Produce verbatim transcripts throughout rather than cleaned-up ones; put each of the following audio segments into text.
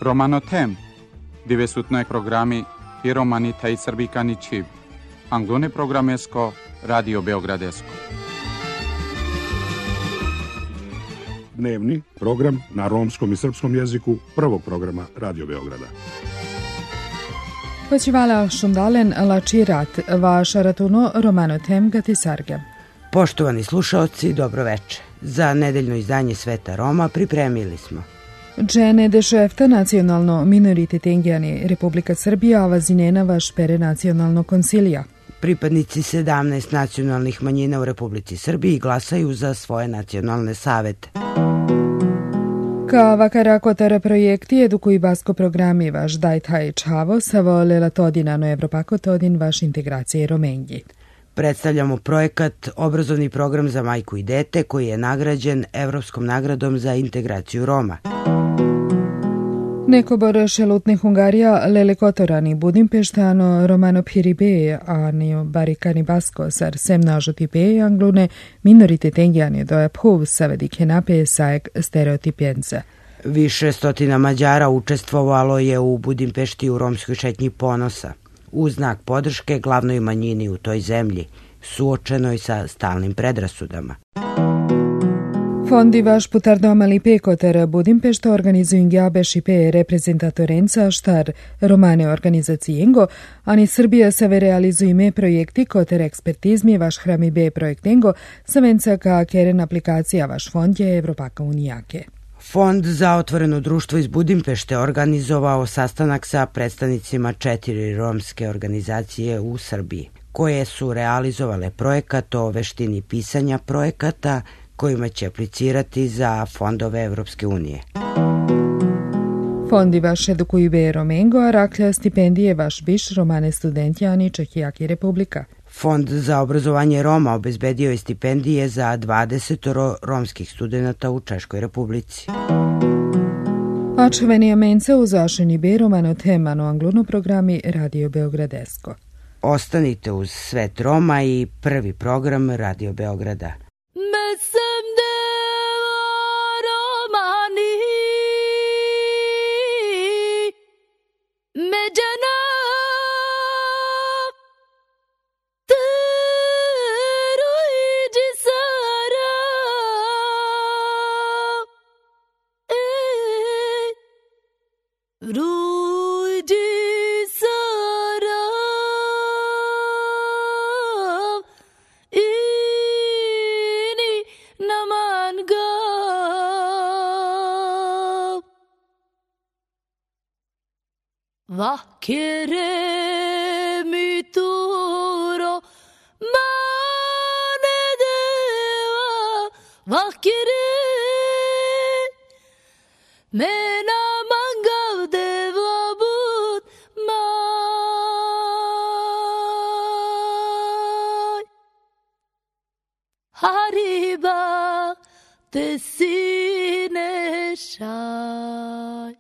Romanotem, devetnaj programi i romani taj srbikani čiv. Anglone programesko, Radio Beogradesko. Dnevni program na romskom i srpskom jeziku prvog programa Radio Beograda. Počevala šundalen lačirat, vaša ratuno Romanotem gatisarge. Poštovani slušaoci, dobroveče. Za nedeljno izdanje Sveta Roma pripremili smo Džene dešefta nacionalno minoritet Engijani Republika Srbija avazinena vaš pere nacionalno konsilija. Pripadnici sedamnaest nacionalnih manjina u Republici Srbiji glasaju za svoje nacionalne savete. Ka vakara kotara projekti edukuj basko programi vaš dajtaj čavo savo lelatodinano evropakotodin vaš integracije romenji. Predstavljamo projekat Obrazovni program za majku i dete koji je nagrađen Evropskom nagradom za integraciju Roma. Nekobor šelutne Hungarija lele kotorani Budimpeštano Romano Piribe anio barikani basko sar sem nažoti be anglune minoritet engijani doja pov savedi kenape saek stereotipijenca. Više stotina Mađara učestvovalo je u Budimpešti u romskoj šetnji ponosa. U znak podrške glavnoj manjini u toj zemlji, suočenoj sa stalnim predrasudama. Fondi vaš putardoma pekoter Budimpešta organizuju Gjabeš i pe reprezentatorenca štar romane organizacijengo, ani Srbija save realizuju me projekti koter ekspertizmi vaš hrami be projektengo, savenca ka keren aplikacija vaš fond je Evropaka unijake. Fond za otvoreno društvo iz Budimpešte organizovao sastanak sa predstavnicima četiri romske organizacije u Srbiji, koje su realizovale projekat o veštini pisanja projekata kojima će aplicirati za fondove Evropske unije. Fondi vaš edukuju be romengo, a raklja stipendije vaš biš romane studentjani Čehijaki Republika. Fond za obrazovanje Roma obezbedio je stipendije za dvadeset romskih studenta u Češkoj Republici. Očuveni menca uz vašeni be romano temano angluno programi Radio Beogradesko. Ostanite uz Svet Roma i prvi program Radio Beograda. Mesem deva romani međana teruji sara ruji sara Vakere mi turo mane deva vakere mena mangav deva bud mai hariba tesine shai.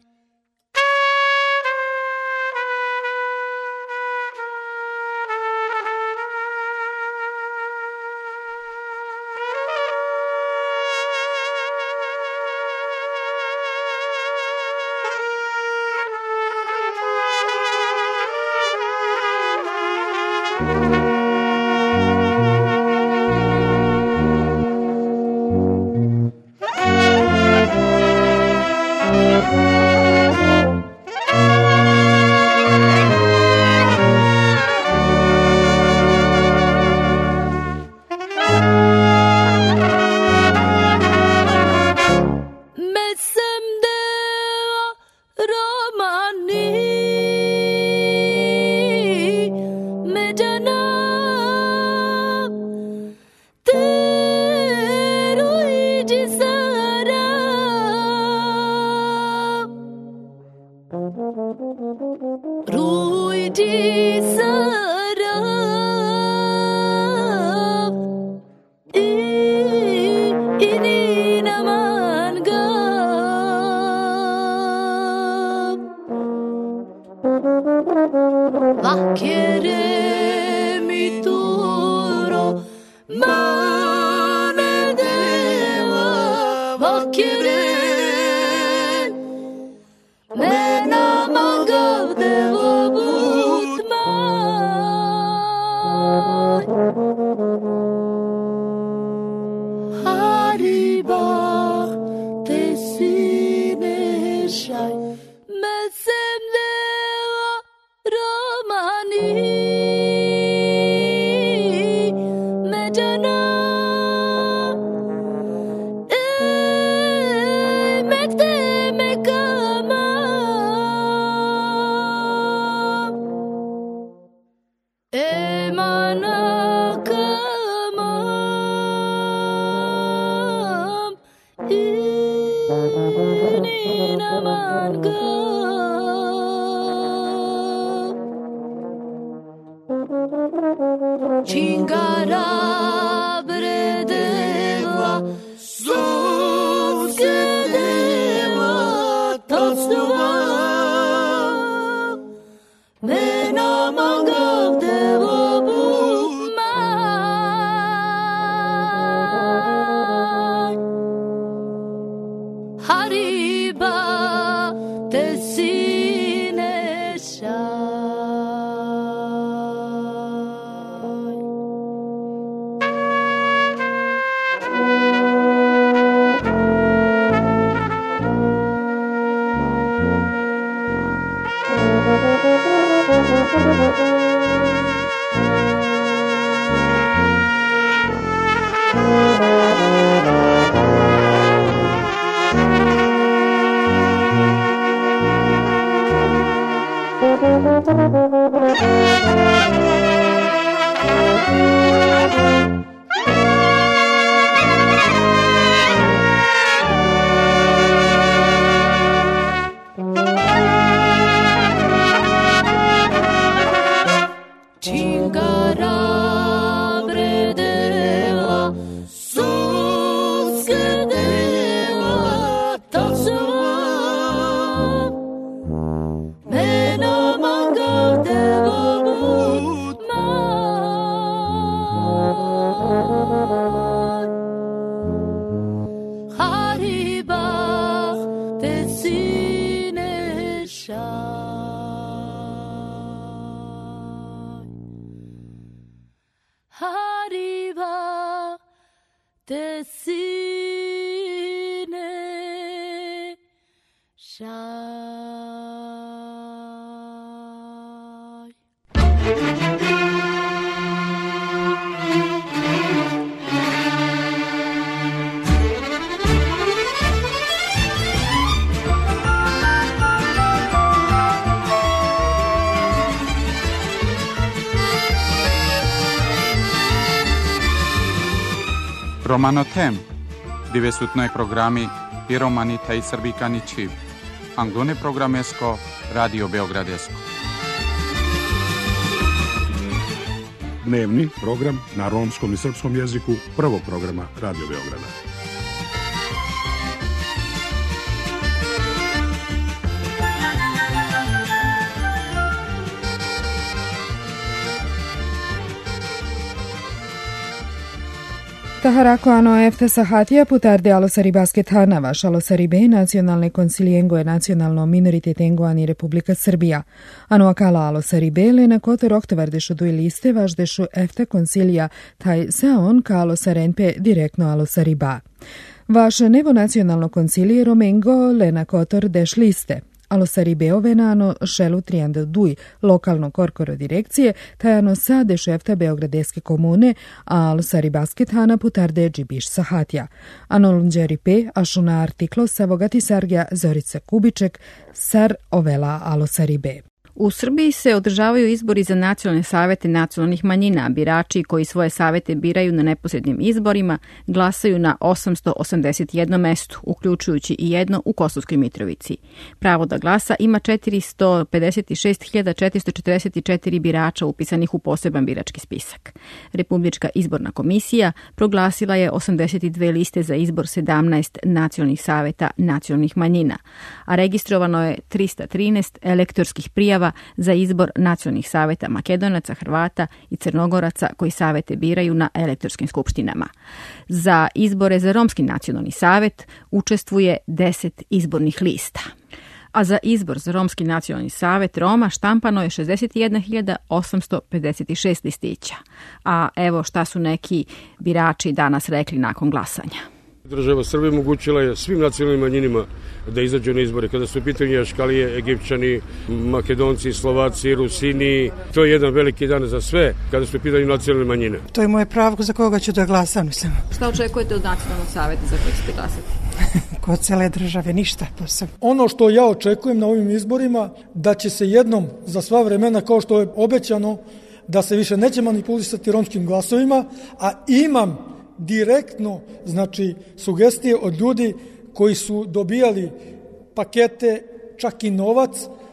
Vakere mi turo mane deva vakere me Chingara bredeva suskedeva tasva mena mangavdeva buma hariba tesinesha Hariba tesine shai. Romanotem, devetdeseti programi i romani taj srbikani čiv. Anglone programesko, Radio Beogradesko. Dnevni program na romskom i srpskom jeziku prvog programa Radio Beograda. Taharako ano efte sahatija putarde alosari basket hanava, šalosari be nacionalne koncilijengo je nacionalno minoritetengo ani Republika Srbija. Ano akala alosari be le na kote roktovardešu duj liste važdešu efte koncilija taj saon ka alosarenpe direktno alosari ba. Vaš nevo nacionalno koncilije romengo le na kotor deš liste. Alosari Beovenano šelu trijande duj lokalno korkoro direkcije, tajano sade šefta Beogradeske komune, a alosari baskethana putarde džibiš sahatja. Anolonđeri pe, ašuna artiklo savogati sargja Zorica Kubiček, sar ovela alosari be. U Srbiji se održavaju izbori za nacionalne savete nacionalnih manjina. Birači koji svoje savete biraju na neposrednim izborima glasaju na osamsto osamdeset jednom mestu, uključujući i jedno u Kosovskoj Mitrovici. Pravo da glasa ima četiristo pedeset šest hiljada četiristo četrdeset četiri birača upisanih u poseban birački spisak. Republička izborna komisija proglasila je osamdeset dve liste za izbor sedamnaest nacionalnih saveta nacionalnih manjina, a registrovano je trista trinaest elektorskih prijava za izbor nacionalnih saveta Makedonaca, Hrvata i Crnogoraca koji savete biraju na elektorskim skupštinama. Za izbore za Romski nacionalni savet učestvuje deset izbornih lista. A za izbor za Romski nacionalni savet Roma štampano je šezdeset jedna hiljada osamsto pedeset šest listića. A evo šta su neki birači danas rekli nakon glasanja. Država Srbije omogućila je svim nacionalnim manjinima da izađu na izbore. Kada su u pitanju Jaškalije, Egipćani, Makedonci, Slovaci, Rusini, to je jedan veliki dan za sve kada su u pitanju nacionalne manjine. To je moje pravo za koga ću da glasam. Šta očekujete od nacionalnog saveta za koji ćete glasati? Kod cele države ništa posebno. Ono što ja očekujem na ovim izborima, da će se jednom za sva vremena, kao što je obećano, da se više neće manipulisati romskim glasovima, a imam direktno, znači, sugestije od ljudi koji su dobijali pakete, čak i novac,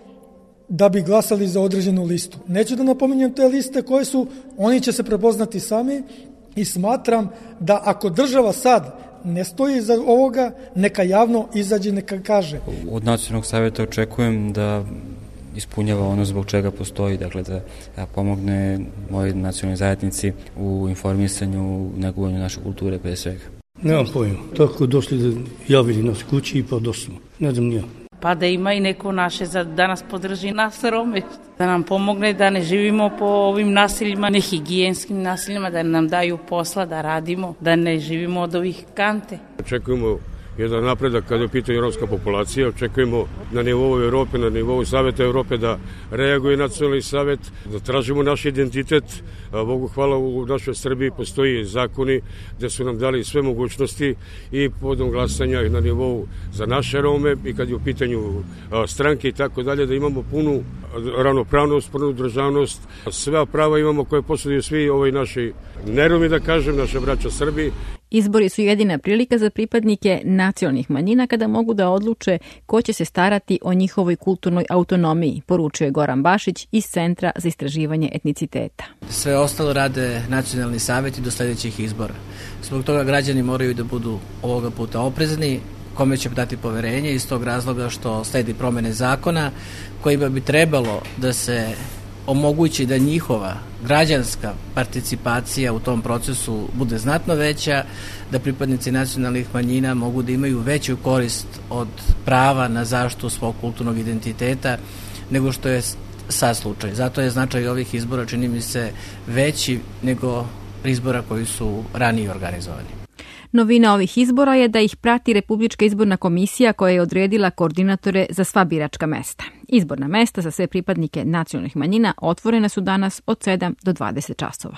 da bi glasali za određenu listu. Neću da napominjem te liste koje su, oni će se prepoznati sami i smatram da ako država sad ne stoji iza ovoga, neka javno izađe, neka kaže. Od Nacionalnog savjeta očekujem da ispunjava ono zbog čega postoji, dakle da, da pomogne mojoj nacionalnoj zajednici u informisanju, u negovanju naše kulture pre svega. Nemam pojma, tako došli da javili nas kući i pa došli. Ne znam nija. Pa da ima i neko naše za da nas podrži nas Rome, da nam pomogne da ne živimo po ovim nasiljima, nehigijenskim nasiljima, da nam daju posla, da radimo, da ne živimo od ovih kante. Očekujemo jedan napredak kada je u pitanju romska populacija. Očekujemo na nivou Evrope, na nivou Saveta Evrope da reaguje nacionalni savet, da tražimo naš identitet. Bogu hvala, u našoj Srbiji postoji zakoni gde su nam dali sve mogućnosti i povodom glasanja na nivou za naše Rome i kad je u pitanju stranke i tako dalje, da imamo punu ravnopravnost, punu državnost, sve prava imamo koje posjeduju svi ovoj naši neromi, da kažem, naše braća Srbi. Izbori su jedina prilika za pripadnike nacionalnih manjina kada mogu da odluče ko će se starati o njihovoj kulturnoj autonomiji, poručio je Goran Bašić iz Centra za istraživanje etniciteta. Sve ostalo rade nacionalni savjeti do sljedećih izbora. Zbog toga građani moraju da budu ovoga puta oprezni, kome će dati poverenje, iz tog razloga što sledi promene zakona kojima bi trebalo da se omogući da njihova građanska participacija u tom procesu bude znatno veća, da pripadnici nacionalnih manjina mogu da imaju veću korist od prava na zaštitu svog kulturnog identiteta nego što je sad slučaj. Zato je značaj ovih izbora, čini mi se, veći nego izbora koji su ranije organizovani. Novina ovih izbora je da ih prati Republička izborna komisija koja je odredila koordinatore za sva biračka mesta. Izborna mesta za sve pripadnike nacionalnih manjina otvorena su danas od sedam do dvadeset časova.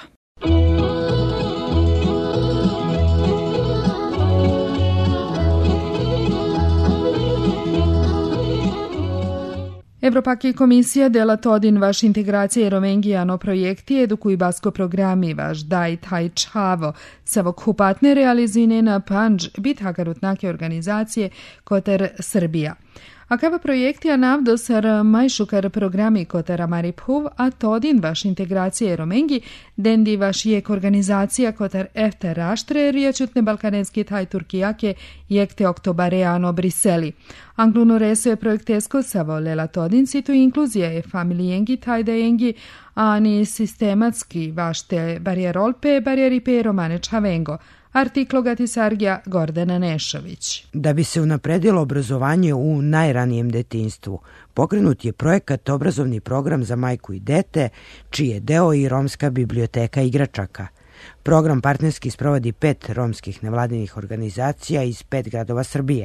Evropaki komisija dela todin vaš integracije romengijano projekti edukuj basko programi vaš daj taj čavo savokupatne realizine na panđ bit hagarutnake organizacije koter Srbija. A kava projekti anavdo sar majšukar programi koter Amariphuv, a todin vaš integracije romengi dendi vaš jek organizacija koter efte raštre riječutne balkanenski taj Turkijake jekte oktobareano Briseli. Angluno reso je projektesko savo lela todin situ inkluzija je familijengi taj dajengi, a ni sistematski vašte barijerolpe barijeripe romane čavengo. Artiklo Gatisargija Gordana Nešović. Da bi se unapredilo obrazovanje u najranijem detinjstvu, pokrenut je projekat Obrazovni program za majku i dete, čiji je deo i Romska biblioteka igračaka. Program partnerski sprovodi pet romskih nevladinih organizacija iz pet gradova Srbije.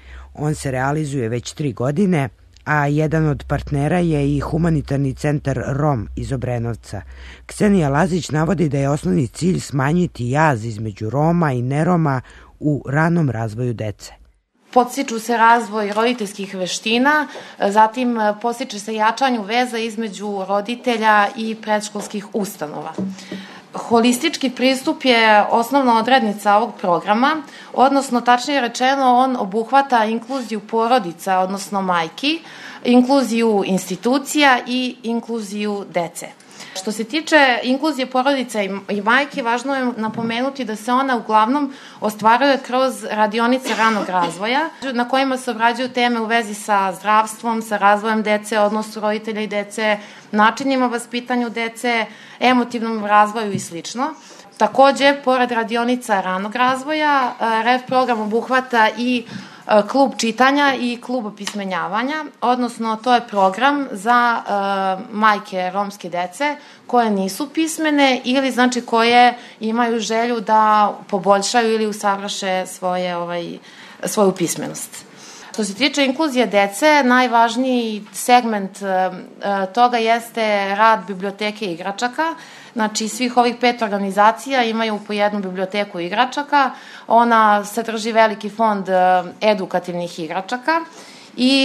On se realizuje već tri godine, a jedan od partnera je i Humanitarni centar Rom iz Obrenovca. Ksenija Lazić navodi da je osnovni cilj smanjiti jaz između Roma i neroma u ranom razvoju dece. Podstiču se razvoj roditeljskih veština, zatim podstiče se jačanju veza između roditelja i predškolskih ustanova. Holistički pristup je osnovna odrednica ovog programa, odnosno tačnije rečeno on obuhvata inkluziju porodica, odnosno majki, inkluziju institucija i inkluziju dece. Što se tiče inkluzije porodica i majke, važno je napomenuti da se ona uglavnom ostvaruje kroz radionice ranog razvoja, na kojima se obrađuju teme u vezi sa zdravstvom, sa razvojem dece, odnosu roditelja i dece, načinima vaspitanju dece, emotivnom razvoju i slično. Takođe, pored radionica ranog razvoja, R E F program obuhvata i klub čitanja i klub opismenjavanja, odnosno to je program za uh, majke romske dece koje nisu pismene ili znači koje imaju želju da poboljšaju ili usavrše svoje, ovaj, svoju pismenost. Što se tiče inkluzije dece, najvažniji segment uh, toga jeste rad biblioteke igračaka. Znači, svih ovih pet organizacija imaju po jednu biblioteku igračaka. Ona sadrži veliki fond edukativnih igračaka i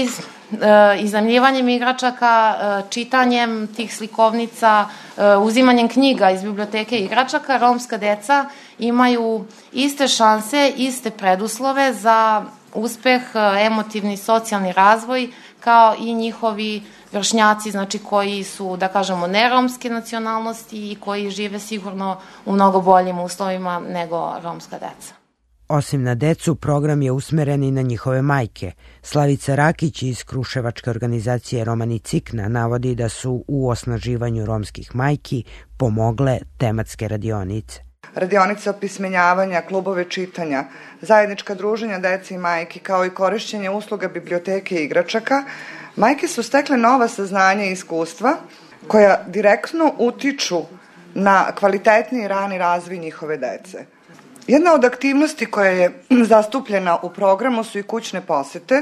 iznajmljivanjem igračaka, čitanjem tih slikovnica, uzimanjem knjiga iz biblioteke igračaka, romska deca imaju iste šanse, iste preduslove za uspeh, emotivni, socijalni razvoj, kao i njihovi vršnjaci, znači koji su, da kažemo, neromske nacionalnosti i koji žive sigurno u mnogo boljim uslovima nego romska deca. Osim na decu, program je usmeren i na njihove majke. Slavica Rakić iz kruševačke organizacije Romani Cikna navodi da su u osnaživanju romskih majki pomogle tematske radionice. Radionice opismenjavanja, klubove čitanja, zajednička druženja dece i majki, kao i korišćenje usluga biblioteke i igračaka, majke su stekle nova saznanja i iskustva koja direktno utiču na kvalitetni i rani razvoj njihove dece. Jedna od aktivnosti koja je zastupljena u programu su i kućne posete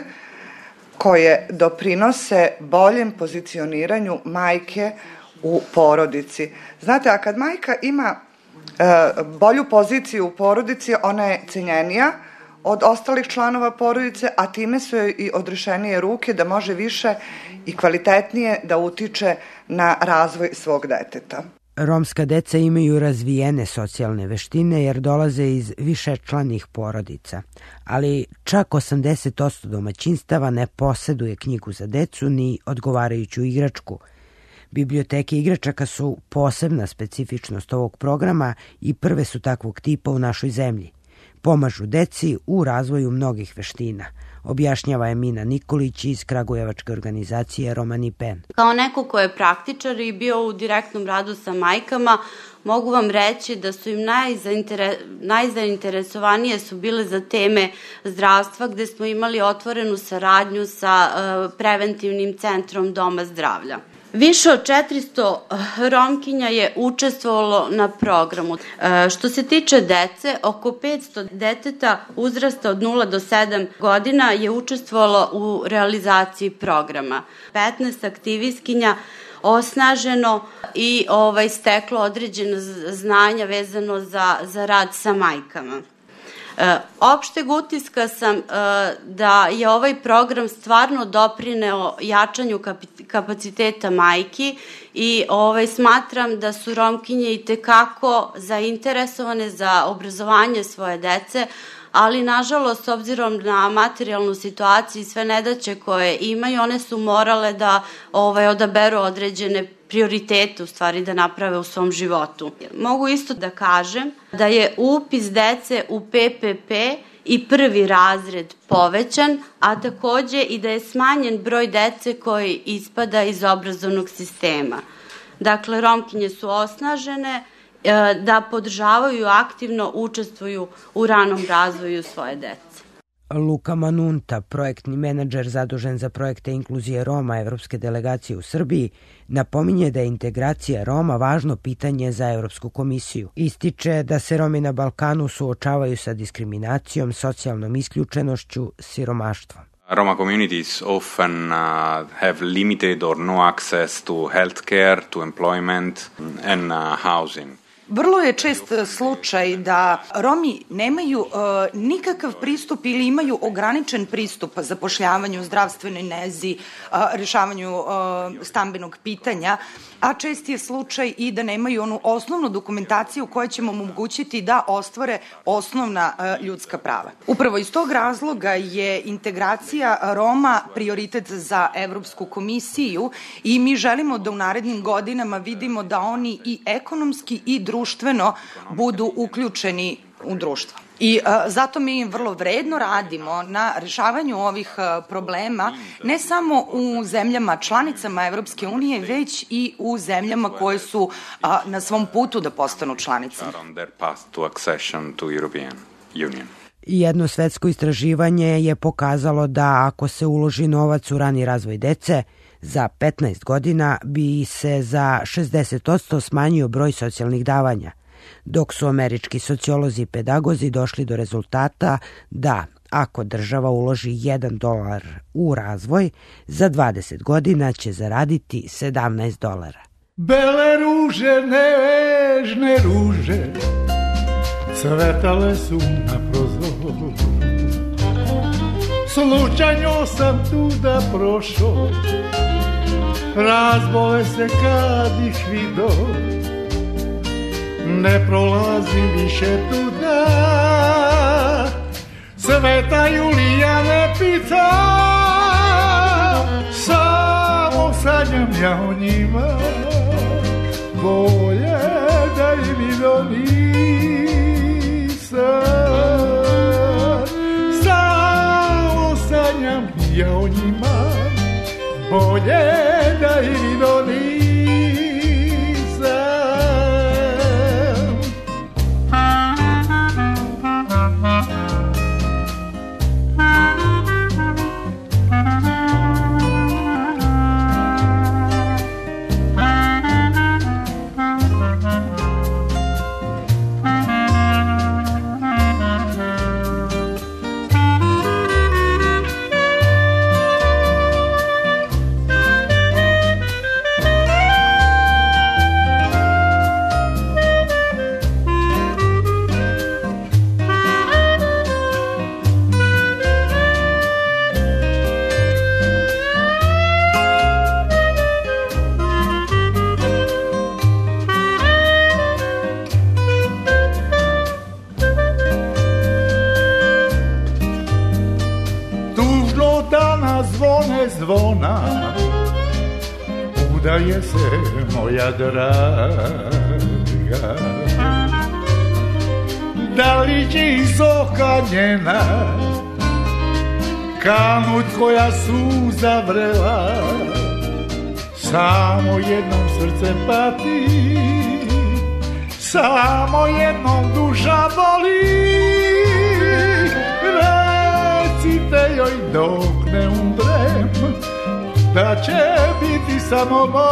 koje doprinose boljem pozicioniranju majke u porodici. Znate, a kad majka ima e, bolju poziciju u porodici, ona je cenjenija od ostalih članova porodice, a time su joj i odrešenije ruke da može više i kvalitetnije da utiče na razvoj svog deteta. Romska deca imaju razvijene socijalne veštine jer dolaze iz višečlanih porodica, ali čak osamdeset posto domaćinstava ne poseduje knjigu za decu ni odgovarajuću igračku. Biblioteke igračaka su posebna specifičnost ovog programa i prve su takvog tipa u našoj zemlji. Pomažu deci u razvoju mnogih veština, objašnjava Emina Nikolić iz kragujevačke organizacije Romani Pen. Kao neko ko je praktičar i bio u direktnom radu sa majkama, mogu vam reći da su im najzaintere, najzainteresovanije su bile za teme zdravstva, gde smo imali otvorenu saradnju sa uh, preventivnim centrom Doma zdravlja. Više od četiristo Romkinja je učestvovalo na programu. E, što se tiče dece, oko petsto deteta uzrasta od nula do sedam godina je učestvovalo u realizaciji programa. petnaest aktivistkinja osnaženo i ovaj, steklo određeno znanja vezano za, za rad sa majkama. E, opšteg utiska sam e, da je ovaj program stvarno doprineo jačanju kapaciteta majki i ovaj, smatram da su Romkinje i tekako zainteresovane za obrazovanje svoje dece, ali nažalost, s obzirom na materijalnu situaciju i sve nedaće koje imaju, one su morale da ovaj, odaberu određene prioritete, u stvari, da naprave u svom životu. Mogu isto da kažem da je upis dece u P P P i prvi razred povećan, a takođe i da je smanjen broj dece koji ispada iz obrazovnog sistema. Dakle, Romkinje su osnažene da podržavaju i aktivno učestvuju u ranom razvoju svoje dece. Luka Manunta, projektni menadžer zadužen za projekte inkluzije Roma Evropske delegacije u Srbiji, napominje da je integracija Roma važno pitanje za Evropsku komisiju. Ističe da se Romi na Balkanu suočavaju sa diskriminacijom, socijalnom isključenošću, siromaštvom. Roma communities often uh, have limited or no access to healthcare, to employment and uh, housing. Vrlo je čest slučaj da Romi nemaju uh, nikakav pristup ili imaju ograničen pristup zapošljavanju, zdravstvenoj nezi, uh, rešavanju uh, stambenog pitanja, a čest je slučaj i da nemaju onu osnovnu dokumentaciju koja će mu omogućiti da ostvare osnovna uh, ljudska prava. Upravo iz tog razloga je integracija Roma prioritet za Evropsku komisiju i mi želimo da u narednim godinama vidimo da oni i ekonomski i društveno budu uključeni u društvo. I uh, zato mi vrlo vredno radimo na rešavanju ovih uh, problema, ne samo u zemljama članicama Evropske unije, već i u zemljama koje su uh, na svom putu da postanu članice. Jedno svetsko istraživanje je pokazalo da ako se uloži novac u rani razvoj dece, za petnaest godina bi se za šezdeset posto smanjio broj socijalnih davanja, dok su američki sociolozi i pedagozi došli do rezultata da ako država uloži jedan dolar u razvoj, za dvadeset godina će zaraditi sedamnaest dolara. Bele ruže, nežne ruže, cvetale su na prozoru. slučajno sam tuda prošao, razbole se kad ih vido, ne prolazim više tuda, Sveta Julija ne pita, samo sanjam ja o njima, bolje da i vidio nisam. Samo sanjam ja o njima, bolje da i vidio nisam. Zvona, udaje se moja draga, da li će iz oka njena kanut koja suza vrela, samo jednom srce pati, samo jednom duša boli. Recite joj dok ne umrem, da će biti samo moja.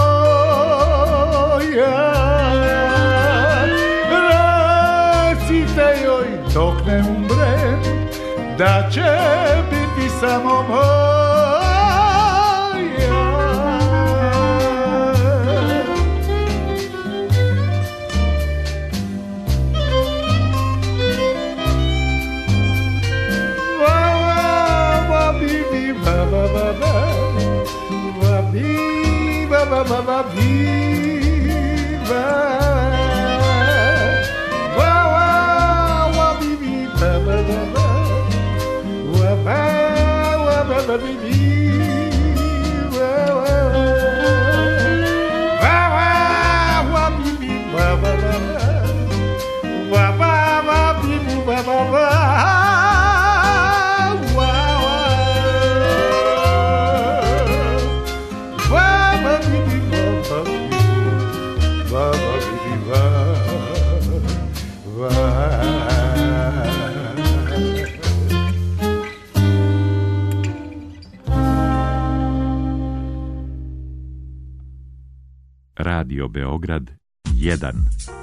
Recite joj dok ne umrem, da će biti samo moja. Ba ba ba viva, wa wa wa bi bi ba ba ba ba, wa ba wa ba ba bi bi, wa wa wa wa wa bi bi ba ba ba ba, wa ba wa bi bi ba ba ba. Radio Beograd jedan.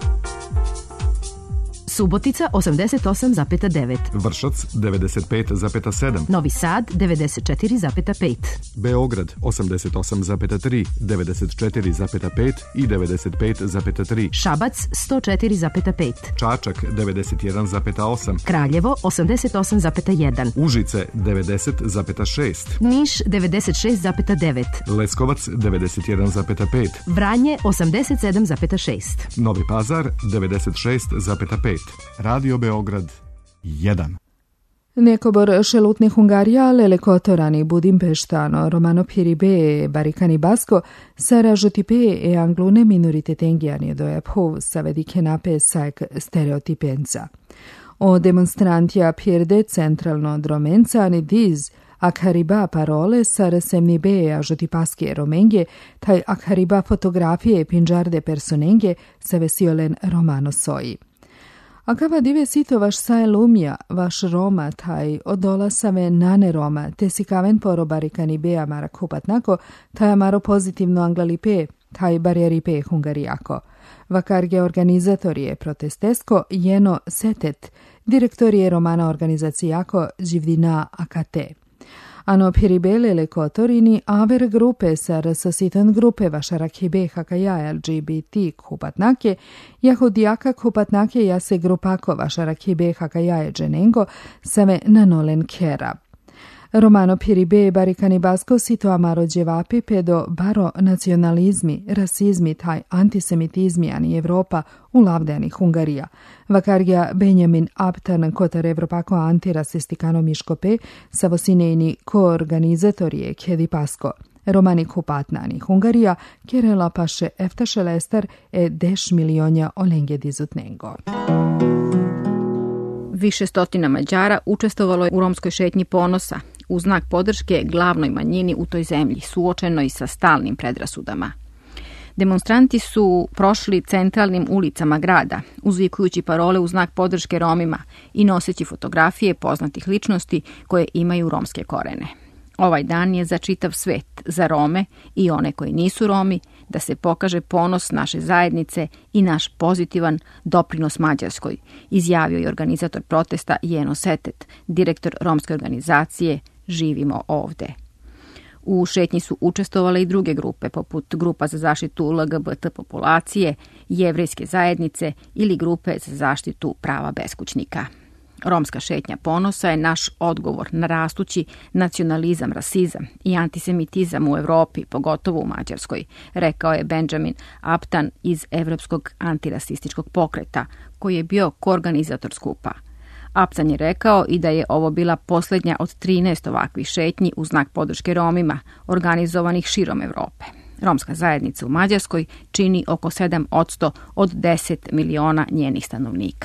Subotica osamdeset osam zarez devet. Vršac devedeset pet zarez sedam. Novi Sad devedeset četiri zarez pet. Beograd osamdeset osam zarez tri, devedeset četiri zarez pet i devedeset pet zarez tri. Šabac sto četiri zarez pet. Čačak devedeset jedan zarez osam. Kraljevo osamdeset osam zarez jedan. Užice devedeset zarez šest. Niš devedeset šest zarez devet. Leskovac devedeset jedan zarez pet. Vranje osamdeset sedam zarez šest. Novi Pazar devedeset šest zarez pet. Radio Beograd jedan. Nekobor šelutni Hungarija, lelekotorani Budimpeštano, Romano Piribe, Barikani Basko, Sara Žotipe e anglune minoriteten do ephov savedike nape sajk stereotipenca. O demonstrantija Pirde centralno dromenca ani diz Akhariba parole sar semnibe a žotipaske romenge, taj Akhariba fotografije pinđarde personenge se vesiolen Romano Soji. A kava dive sito vaš sae lumija, vaš Roma, taj odola save nane Roma, te si kaven poro barikani bea mara kupatnako, taj amaro pozitivno anglalipe, taj barjeripe hungarijako. Vakarge organizatorije protestesko jeno setet, direktorije Romana organizacijako živdina A K T. Ano piribelele kotorini aver grupe sar sasitan grupe vašarakibe hakaja L G B T kupatnake, jahudijaka kupatnake jase grupako vašarakibe hakaja e dženengo same nanolen kera. Romano Piribe baricani basco sito amaro djevapi pedo baro nacionalizmi, rasizmi taj antisemitizmi ani Evropa u lavdeni Hungarija. Vakarja Benjamin Aptan kotar Evropako antirasistikano miškope savosineini koorganizatorije kedi pasko. Romani kupatnani Hungarija kjerela paše eftaše lester e deš milionja olenge dizutnengo. Više stotina Mađara učestvovalo je u romskoj šetnji ponosa u znak podrške glavnoj manjini u toj zemlji, suočenoj sa stalnim predrasudama. Demonstranti su prošli centralnim ulicama grada, uzvikujući parole u znak podrške Romima i noseći fotografije poznatih ličnosti koje imaju romske korene. Ovaj dan je za čitav svet, za Rome i one koji nisu Romi, da se pokaže ponos naše zajednice i naš pozitivan doprinos Mađarskoj, izjavio je organizator protesta Jeno Setet, direktor romske organizacije Živimo ovde. U šetnji su učestvovale i druge grupe, poput grupa za zaštitu L G B T populacije, jevrejske zajednice ili grupe za zaštitu prava beskućnika. Romska šetnja ponosa je naš odgovor na rastući nacionalizam, rasizam i antisemitizam u Evropi, pogotovo u Mađarskoj, rekao je Benjamin Aptan iz Evropskog antirasističkog pokreta, koji je bio koorganizator skupa. Aptan je rekao i da je ovo bila posljednja od trinaest ovakvih šetnji u znak podrške Romima, organizovanih širom Evrope. Romska zajednica u Mađarskoj čini oko sedam posto od deset miliona njenih stanovnika.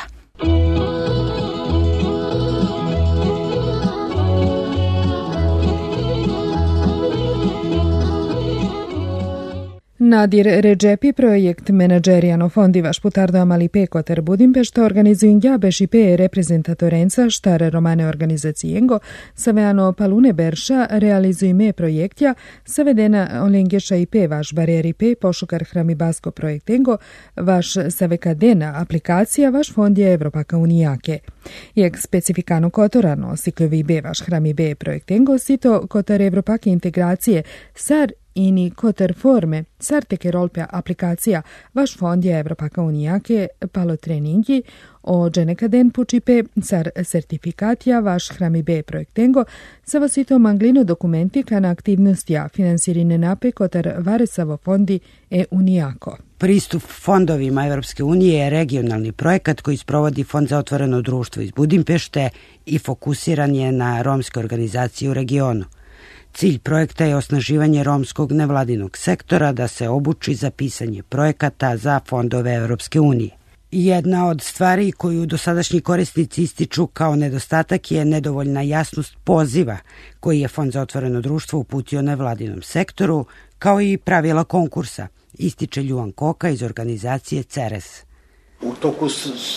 Nadir Redžepi, projekt menadžerijano fondiva Šputardo Amali Kotar Budimpešta organizuju Gjabeši P reprezentatorenca štar romane organizacijengo, saveano Palune Berša realizuju me projektja, savedena Olengeša i P vaš bareri P pošukar hrami basko projektengo, vaš savekadena aplikacija, vaš fond je Evropaka unijake. Jak specifikano kotorano sikljovi B vaš hrami B projektengo, sito kotar Evropake integracije, sar ini kotar forme, sarteke rolpe aplikacija, vaš fond je Evropaka unijake, palo treningi, o dženekaden pučipe, sar sertifikatija, vaš hrami B projektengo, sa vasito manglino dokumenti kana aktivnostija finansirine nape kotar varesavo fondi e unijako. Pristup fondovima Evropske unije je regionalni projekat koji sprovodi Fond za otvoreno društvo iz Budimpešte i fokusiran je na romske organizacije u regionu. Cilj projekta je osnaživanje romskog nevladinog sektora da se obuči za pisanje projekata za fondove Evropske unije. Jedna od stvari koju dosadašnji korisnici ističu kao nedostatak je nedovoljna jasnost poziva koji je Fond za otvoreno društvo uputio nevladinom sektoru, kao i pravila konkursa, ističe Ljuan Koka iz organizacije Ceres. U toku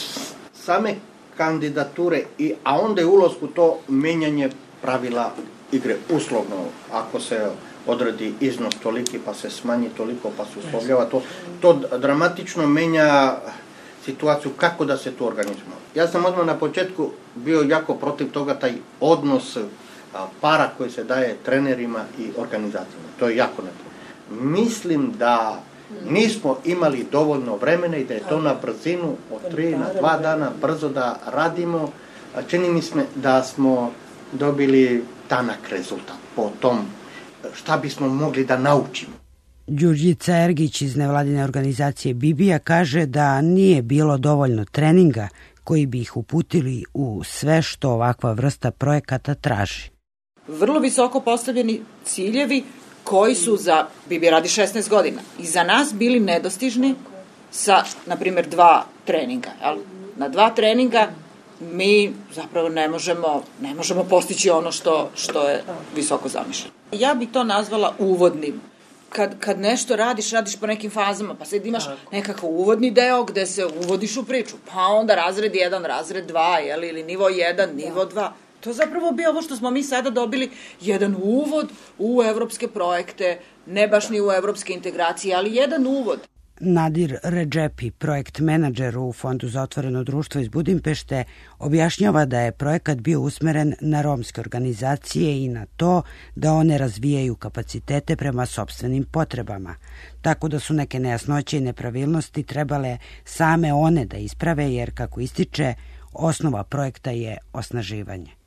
same kandidature, i, a onda je ulazku to menjanje pravila igre uslovno, ako se odredi iznos toliki pa se smanji toliko pa se uslovljava to, to dramatično menja situaciju kako da se to organizuje. Ja sam odmah na početku bio jako protiv toga, taj odnos para koji se daje trenerima i organizacijama. To je jako nepovoljno. Mislim da nismo imali dovoljno vremena i da je to na brzinu od tri na dva dana brzo da radimo. Čini mi se da smo dobili tanak rezultat po tom šta bismo mogli da naučimo. Đurđica Ergić iz nevladine organizacije Bibija kaže da nije bilo dovoljno treninga koji bi ih uputili u sve što ovakva vrsta projekata traži. Vrlo visoko postavljeni ciljevi koji su za, Bibija radi šesnaest godina, i za nas bili nedostižni sa, na primjer, dva treninga. Jel? Na dva treninga mi zapravo ne možemo, ne možemo postići ono što, što je visoko zamišljeno. Ja bih to nazvala uvodnim. Kad, kad nešto radiš, radiš po nekim fazama, pa sad imaš nekakav uvodni deo gde se uvodiš u priču, pa onda razred jedan, razred dva, jel, ili nivo jedan, nivo dva. To zapravo bi ovo što smo mi sada dobili, jedan uvod u evropske projekte, ne baš ni u evropske integracije, ali jedan uvod. Nadir Redžepi, projekt menadžer u Fondu za otvoreno društvo iz Budimpešte, objašnjava da je projekat bio usmeren na romske organizacije i na to da one razvijaju kapacitete prema sopstvenim potrebama, tako da su neke nejasnoće i nepravilnosti trebale same one da isprave, jer, kako ističe, osnova projekta je osnaživanje.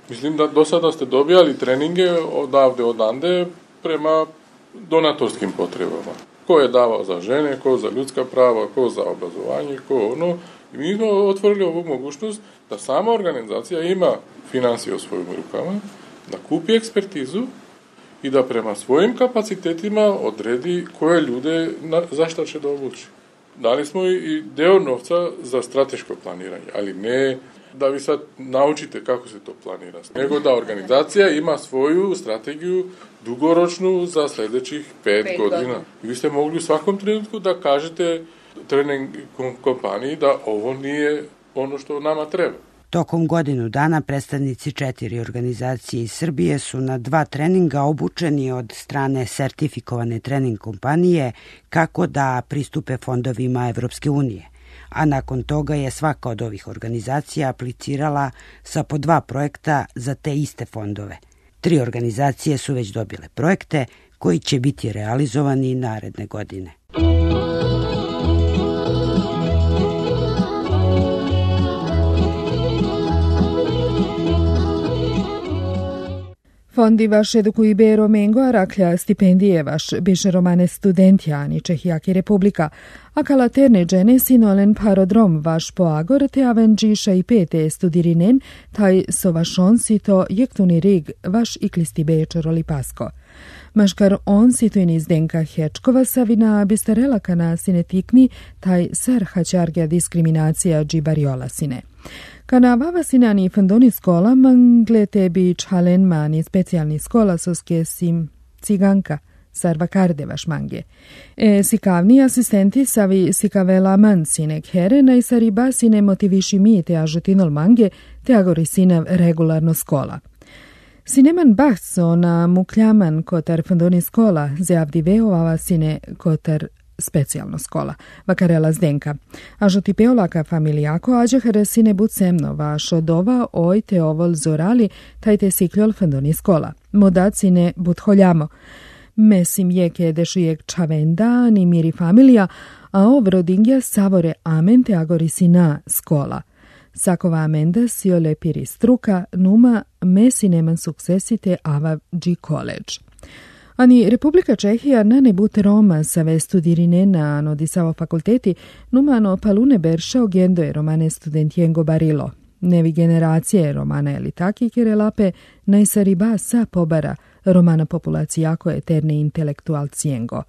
Mislim da do sada ste dobijali treninge odavde odande prema donatorskim potrebama. Ko je davao za žene, ko za ljudska prava, ko za obrazovanje, ko ono. I mi smo otvorili ovu mogućnost da sama organizacija ima financije u svojim rukama, da kupi ekspertizu i da prema svojim kapacitetima odredi koje ljude na, za šta će da obuči. Dali smo i deo novca za strateško planiranje, ali ne da vi sad naučite kako se to planira, nego da organizacija ima svoju strategiju dugoročnu za sljedećih pet, pet godina. godina. I vi ste mogli u svakom trenutku da kažete trening kompaniji da ovo nije ono što nama treba. Tokom godinu dana predstavnici četiri organizacije iz Srbije su na dva treninga obučeni od strane sertifikovane trening kompanije kako da pristupe fondovima Evropske unije. A nakon toga je svaka od ovih organizacija aplicirala sa po dva projekta za te iste fondove. Tri organizacije su već dobile projekte koji će biti realizovani naredne godine. Fondi vaš edukuj Bero Mengo Araklja stipendije vaš biše romane studentjani Čehijaki Republika, a kalaterne džene sinolen parodrom vaš poagor te avenđiša i pete studirinen taj so vašon sito jektuni rig vaš iklisti bečor olipasko. Maškar on sito in izdenka Hečkova savina bistarela kana sine tikni taj ser hačargja diskriminacija džibariola sine. Kana vava sinani fandoni skola manglete bi čhalen mani specijalni skola soske sim ciganka sarva kardevaš mange. E sikavni asistenti savi sikavela man sine khere na isariba sine motiviši mi te ažutinol mange te agori sine regularno skola. Sineman bahso na mukljaman kotar fandoni skola zjavdi veovava sine kotar specijalno skola. Vakarela Zdenka. A žoti peolaka familijako ađahare sine bud semno vaš odova oj te ovol zorali tajte sikljol fandoni skola. Modat sine bud holjamo. Mesim jeke dešujek čavenda ni miri familija, a ov rodingja savore amente agori sina skola. Sakova amenda siole piri struka numa mesi neman suksesite ava G College. Ani Republika Čehija na ne bute Roma save studirine na ano disavo fakulteti numano palune berša ogendo je romane studentiengo barilo. Nevi generacije romana eli taki kirelape najsariba sa pobara romana populacijako eterne intelektualcijengo.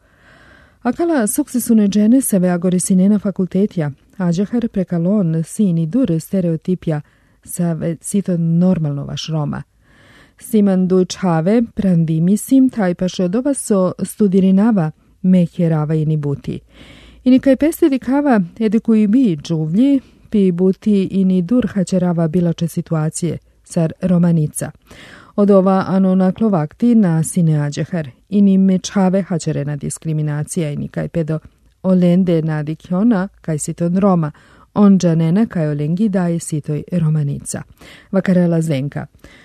Akala suksesune džene save agorisine na fakultetija, ađahar prekalon sini dur stereotipja save sito normalno vaš Roma. Siman dujčhave prandimisim taj pašodova so studirinava mehjerava ini buti. Ini kaj peste dikava edukuj bi džuvlji pi buti ini dur hačerava bilače situacije sar romanica. Od ova ano naklovakti na sine ađehar. Ini mečhave hačerena diskriminacija ini kaj pedo olende na dikjona kaj siton Roma. Onđa nena kaj olengi daje sitoj romanica. Vakarela Zdenka.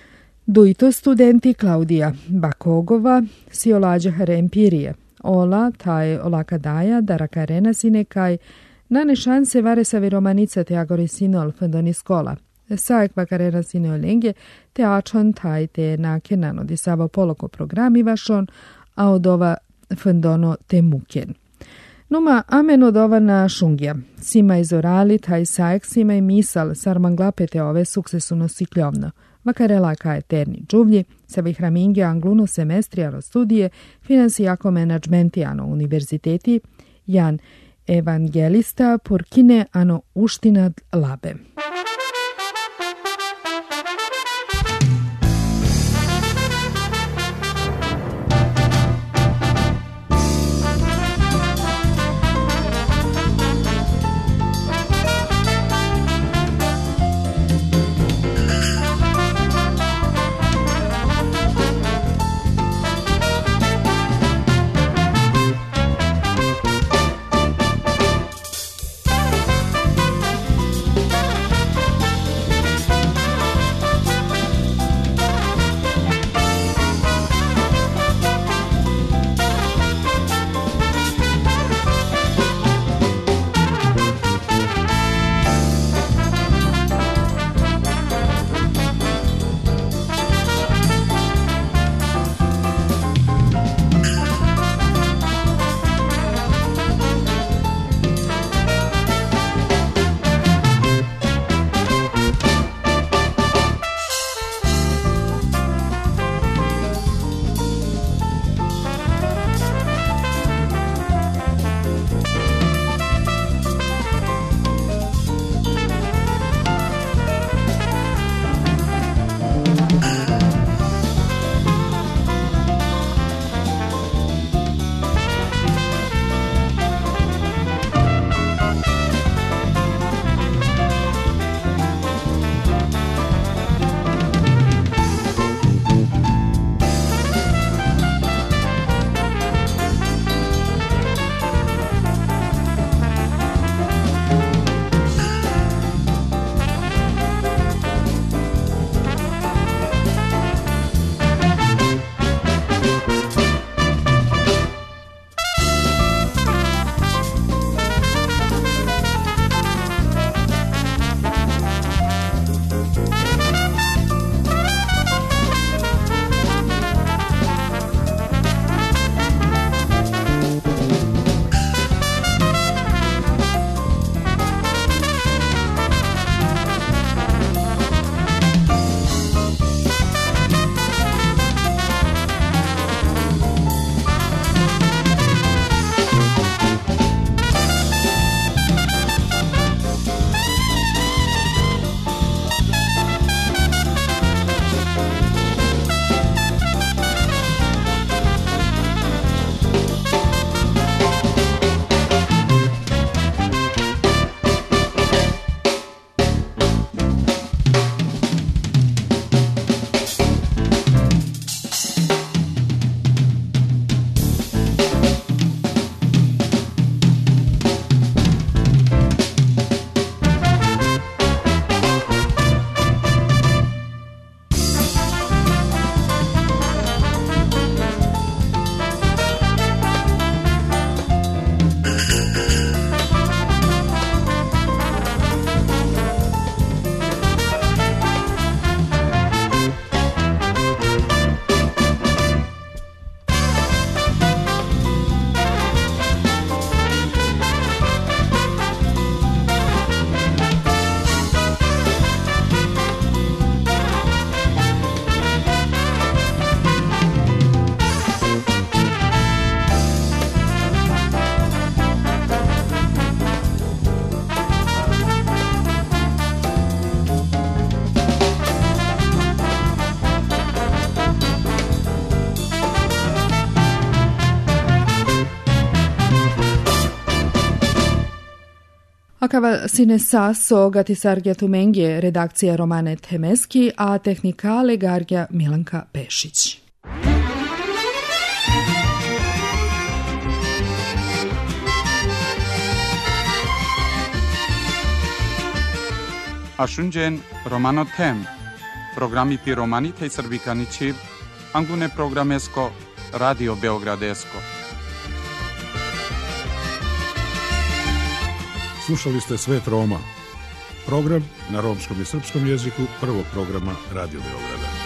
Dujto studenti Klaudija Bakogova si olađahare empirije. Ola taj olaka daja darakarena sine kaj nane šanse vare savi romanica te agori sinol fandoni skola. Sajek vakarena sine olengje te ačon taj te nakenano di savo poloko programi vašon, a od ova fandono te muken. Numa amen od ova na šungja. Sima izorali taj sajek sima i misal sarmanglapete ove suksesuno sikljovno. Vakarela ka eterni džuvlji, sa vihramingja angluno semestrijalo studije, finansijako menadžmentijano univerziteti, Jan evangelista porkine ano uštinad labe. Akava sine saso gatisargja tumengje redakcija Romane Temeski, a tehnikale gargja Milanka Pešić. Ashunjen Romano Tem, programi pi romanite i srbikanići, angune programesko, Radio Beogradesko. Slušali ste Svet Roma, program na romskom i srpskom jeziku prvog programa Radio Beograda.